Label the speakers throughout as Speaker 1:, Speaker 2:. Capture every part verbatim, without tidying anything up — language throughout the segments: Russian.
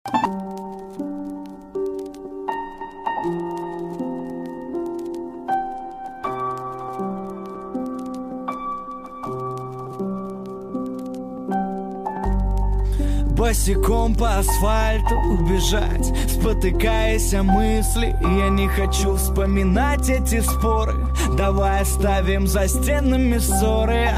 Speaker 1: Босиком по асфальту бежать, спотыкаясь о мысли. Я не хочу вспоминать эти споры. Давай оставим за стенами ссоры.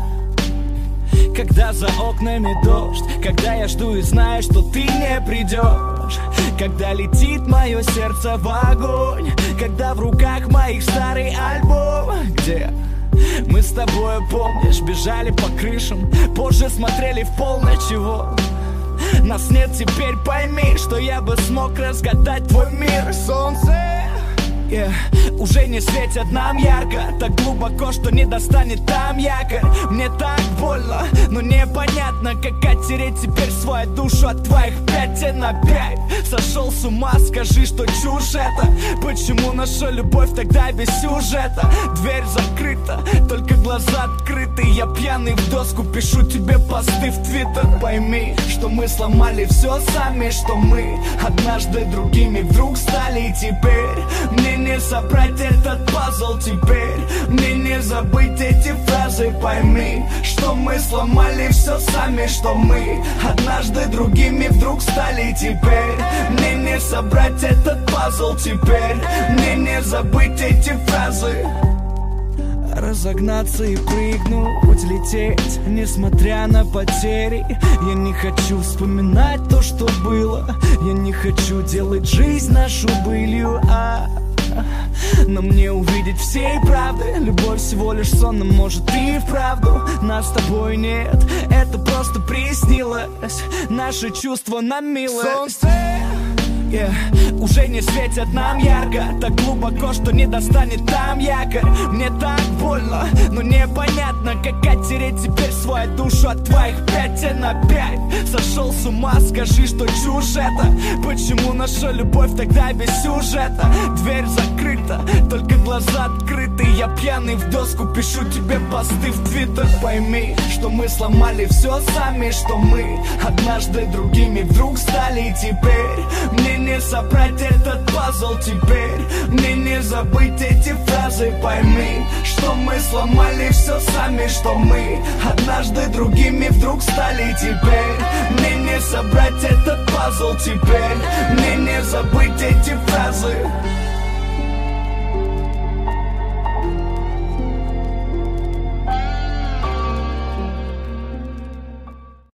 Speaker 1: Когда за окнами дождь, когда я жду и знаю, что ты не придешь, когда летит мое сердце в огонь, когда в руках моих старый альбом, где мы с тобой, помнишь, бежали по крышам, позже смотрели в пол, на чего нас нет теперь, пойми, что я бы смог разгадать твой мир. Солнце yeah. уже не светит нам ярко, так глубоко, что не достанет там якорь. Мне так больно, но непонятно, как оттереть теперь свою душу от твоих пятен опять. Сошел с ума, скажи, что чушь это. Почему наша любовь тогда без сюжета? Дверь закрыта, только глаза открыты. Я пьяный в доску, пишу тебе посты в твиттер. Пойми, что мы сломали все сами, что мы однажды другими вдруг стали. И теперь мне не собрать этот пазл, теперь мне не забыть эти фразы. Пойми, что мы сломали все сами, что мы однажды другими вдруг стали. И теперь мне не собрать этот пазл, теперь мне не забыть эти фразы. Разогнаться и прыгнуть, лететь, несмотря на потери. Я не хочу вспоминать то, что было. Я не хочу делать жизнь нашу былью, а но мне увидеть всей правды. Любовь всего лишь сон, но может и вправду нас с тобой нет. Это просто приснилось, наши чувства нам милость. Солнце yeah. уже не светит нам ярко, так глубоко, что не достанет там якорь. Мне так больно, но непонятно, как оттереть теперь свою душу от твоих пятен опять. Сошел с ума, скажи, что чушь это. Почему наша любовь тогда без сюжета? Дверь закрыта, только глаза открыты. Я пьяный в доску, пишу тебе посты в твиттер. Пойми, что мы сломали все сами, что мы однажды другими вдруг стали. И теперь мне не собрать этот пазл, теперь мне не забыть эти фразы. Пойми, что мы сломали все сами, что мы однажды другими вдруг стали. И теперь мне не собрать этот пазл, теперь мне не забыть эти фразы.